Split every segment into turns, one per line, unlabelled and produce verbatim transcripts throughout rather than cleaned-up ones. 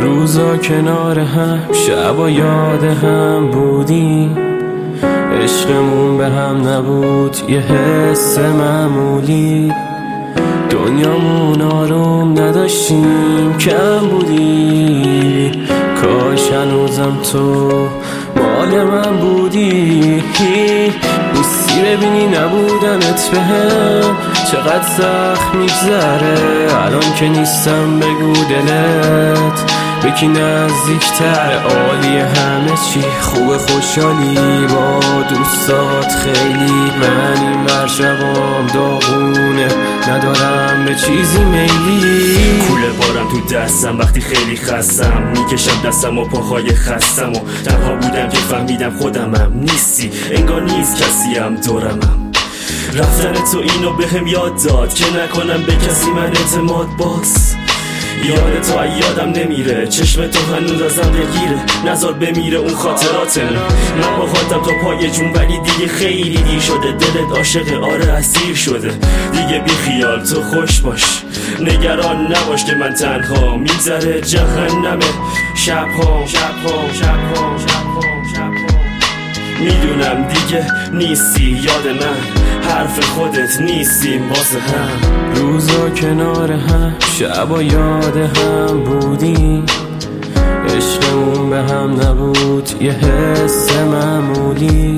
روزا کنار هم، شبا یاد هم بودیم، عشقمون به هم نبود یه حس معمولی، دنیامون آروم نداشتیم کم بودی، کاش هنوزم تو مال من بودی. بوسی ببینی نبودنت بهم چقدر سخت میگذره، الان که نیستم بگو دلت بکی نزدیکتر، عالی همه چی خوب، خوشحالی با دوستات خیلی، من این ور شبام داغونه ندارم به چیزی میلی.
کوله بارم تو دستم وقتی خیلی خستم، میکشم دستم و پاهای خستم و تنها بودم که فهمیدم خودمم نیستی، انگار نیست کسیم دورمم. رفتن تو اینو بهم یاد داد که نکنم به کسی من اعتماد باز، یاد تو یادم نمیره، چشم تو هنوز ازم دلگیره، نذار بمیره اون خاطراتم. من با خاطرم تا پای جون ولی دیگه خیلی دیر شده، دلت عاشق آره اسیر شده، دیگه بی خیال تو خوش باش، نگران نباش که من تنها میگذره جهنمه شبها شبها شبها شبها شبها. میدونم دیگه نیستی یاد من، حرف خودت نیستیم واسه هم.
روزا کنار هم، شبا یاد هم بودیم، عشقمون به هم نبود یه حس معمولی،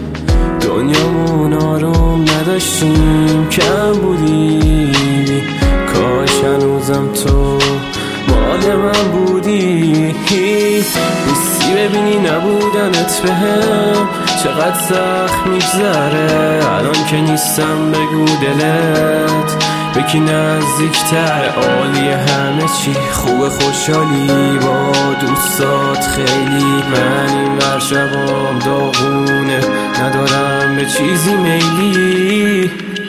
دنیامون آروم نداشتیم کم بودی، کاش هنوزم تو مال من بودی. بوسی ببینی نبودنت بهم چقدر سخت میگذره، الان که نیستم بگو دلت بکی نزدیکتر، عالی همه چی خوب، خوشحالی با دوستات خیلی، من این ور شبام داغونه ندارم به چیزی میلی.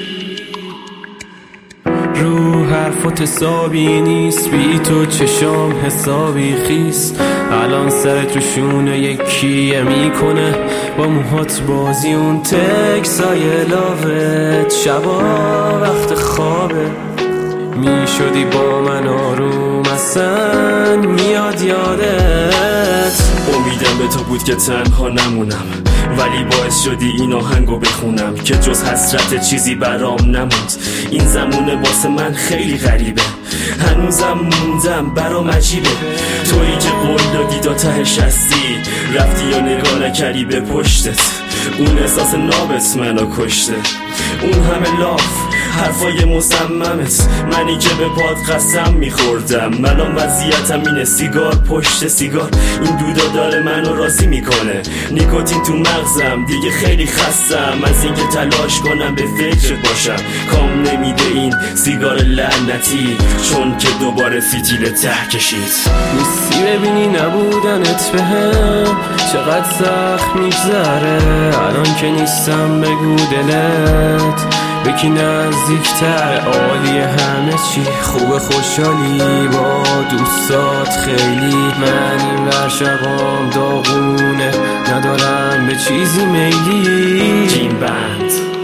رو حرفات حسابی نیست، بی تو چشام حسابی خیست، الان سر تو شونه یکیه میکنه با موهات بازی، اون تکسای لاوت شبا وقت خوابه، میشدی با من آروم اصلا میاد یادت.
امیدم به تو بود که تنها نمونم، ولی باعث شدی این آهنگو بخونم که جز حسرت چیزی برام نموند، این زمونه واسه من خیلی غریبه، هنوزم موندم برام عجیبه، تویی که قول دادی تا تهش هستی، رفتی یا نگاه نکردی به پشتت، اون احساس نابت منو کشته، اون همه لاف حرفای مصممت، منی که به پاد قسم میخوردم، الان وضعیتم اینه، سیگار پشت سیگار، این دودا داره منو راضی میکنه، نیکوتین تو مغزم دیگه خیلی خستم از اینکه تلاش کنم به فکرت باشم، کام نمیده این سیگار لعنتی چون که دوباره فیتیل ته کشید.
بوسی ببینی نبودنت بهم چقدر سخت میگذره، الان که نیستم بگو دلت بکی نزدیکتر، عالی همه چی خوب، خوشحالی با دوستات خیلی، من این ور شبام داغونه ندارم به چیزی میلی.
جیم بند